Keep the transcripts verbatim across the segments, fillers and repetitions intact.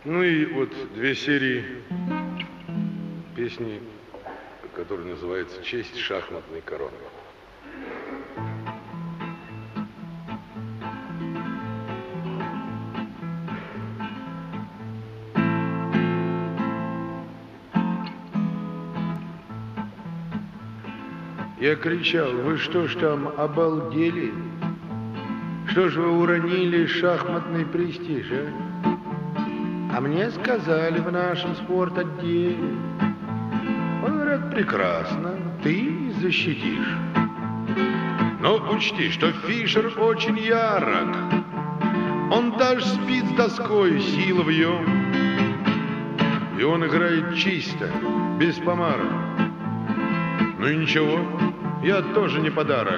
Ну и вот две серии песни, которая называется «Честь шахматной короны». Я кричал: вы что ж там обалдели? Что ж вы уронили шахматный престиж, а? А мне сказали в нашем спорт-отделе. Он говорит: прекрасно, ты защитишь. Но учти, что Фишер очень ярок. Он даже спит с доской, сила в нем. И он играет чисто, без помарок. Ну и ничего, я тоже не подарок.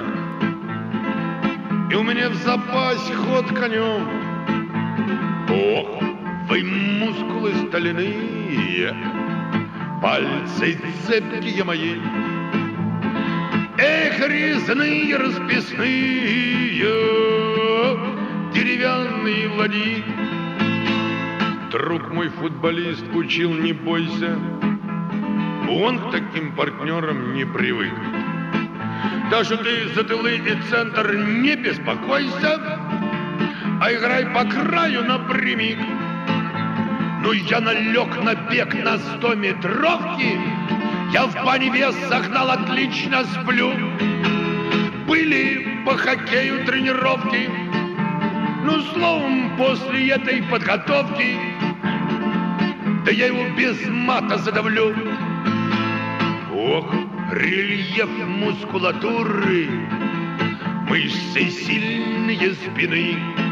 И у меня в запасе ход конем. Ох, вы мускулы стальные, пальцы цепкие мои. Эх, резные расписные, деревянные ладьи. Друг мой футболист учил: не бойся. Он к таким партнерам не привык. Даже ты за тылы и центр не беспокойся, а играй по краю напрямик. Ну я налег на бег на стометровки, я в бане вес согнал, отлично сплю. Были по хоккею тренировки, ну словом, после этой подготовки, да я его без мата задавлю. Ох, рельеф мускулатуры, мышцы сильные спины.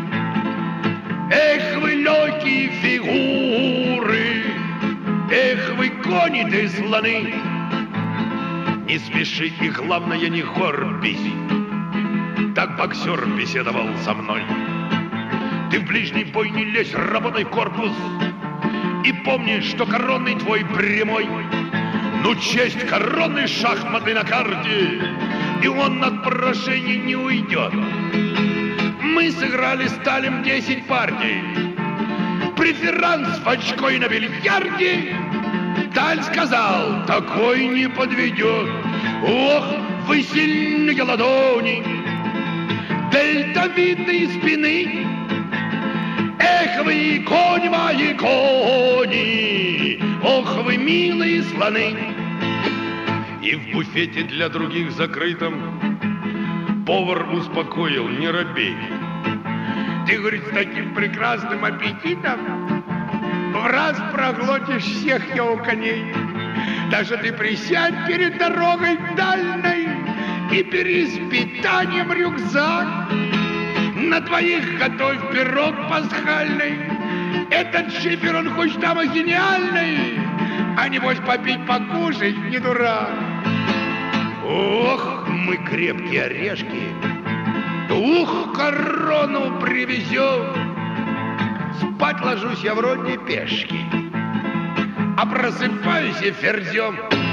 Эх, вы легкие фигуры, эх, вы кони да слоны. Не смеши и, главное, не горбись. Так боксер беседовал со мной. Ты в ближний бой не лезь, работай корпус. И помни, что коронный твой прямой. Ну, честь короны шахматы на карте, и он от поражения не уйдет. Мы сыграли с Талем десять партий. Преферанс в очко и на бильярде. Таль сказал: такой не подведет. Ох, вы сильные ладони, дельтовидные спины. Эх, вы кони мои, кони, ох, вы милые слоны. И в буфете для других закрытом повар успокоил: не робей. Ты, говорит, с таким прекрасным аппетитом в раз проглотишь всех его коней. Даже ты присядь перед дорогой дальней и бери с питанием рюкзак. На твоих готовь пирог пасхальный. Этот шифер, он хоть там и гениальный, а небось попить, покушать не дурак. Ох, мы крепкие орешки, ух, корону привезем. Спать ложусь я вроде пешки, а просыпаюсь и ферзем.